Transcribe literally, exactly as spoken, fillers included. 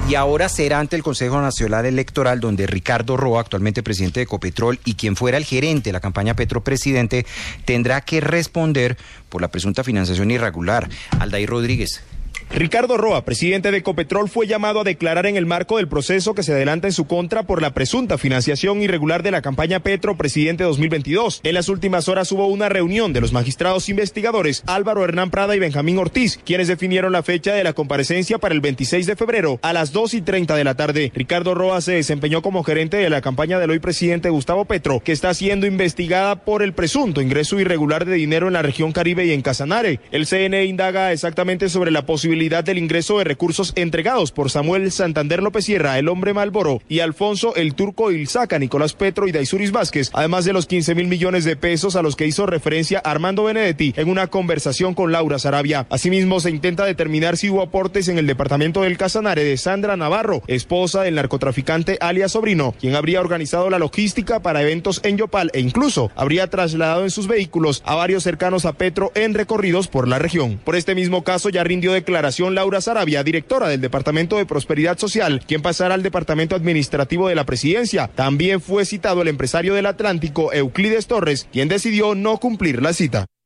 Y ahora será ante el Consejo Nacional Electoral, donde Ricardo Roa, actualmente presidente de Ecopetrol y quien fuera el gerente de la campaña Petro Presidente, tendrá que responder por la presunta financiación irregular. Aldair Rodríguez. Ricardo Roa, presidente de Ecopetrol, fue llamado a declarar en el marco del proceso que se adelanta en su contra por la presunta financiación irregular de la campaña Petro Presidente dos mil veintidós. En las últimas horas hubo una reunión de los magistrados investigadores Álvaro Hernán Prada y Benjamín Ortiz, quienes definieron la fecha de la comparecencia para el veintiséis de febrero a las dos y treinta de la tarde. Ricardo Roa se desempeñó como gerente de la campaña del hoy presidente Gustavo Petro, que está siendo investigada por el presunto ingreso irregular de dinero en la región Caribe y en Casanare. El C N E indaga exactamente sobre la posibilidad del ingreso de recursos entregados por Samuel Santander López Sierra, el hombre Malboro, y Alfonso el Turco Ilzaca, Nicolás Petro y Daisuris Vázquez, además de los quince mil millones de pesos a los que hizo referencia Armando Benedetti en una conversación con Laura Sarabia. Asimismo, se intenta determinar si hubo aportes en el departamento del Casanare de Sandra Navarro, esposa del narcotraficante alias Sobrino, quien habría organizado la logística para eventos en Yopal e incluso habría trasladado en sus vehículos a varios cercanos a Petro en recorridos por la región. Por este mismo caso ya rindió declaración Laura Sarabia, directora del Departamento de Prosperidad Social, quien pasará al Departamento Administrativo de la Presidencia. También fue citado el empresario del Atlántico, Euclides Torres, quien decidió no cumplir la cita.